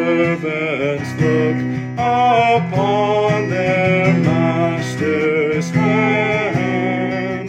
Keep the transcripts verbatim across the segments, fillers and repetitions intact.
servants look upon their master's hand,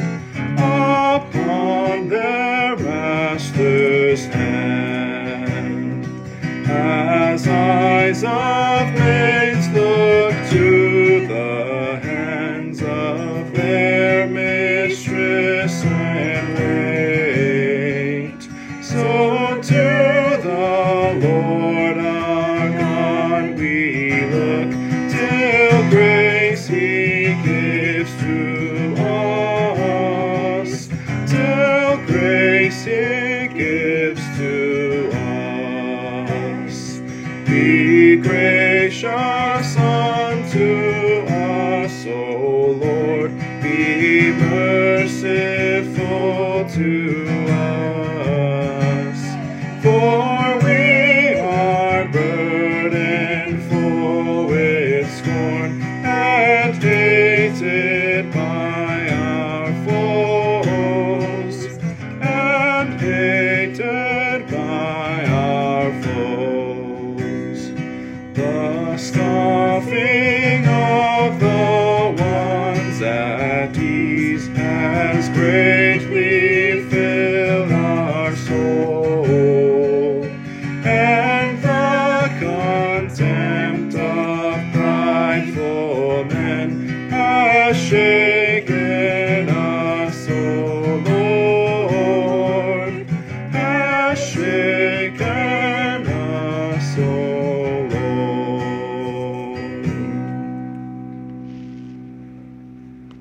upon their master's hand, as eyes of maids look to the hands of their mistress and wait, so to the Lord our God we look, till grace He gives to us, till grace He gives to us. Be gracious unto us, O Lord, be merciful to us, for we are burdened full with scorn and hated by our foes, and hated by our foes. The scoffing of the ones at ease has greatly filled our soul, and the contempt of prideful men has shaken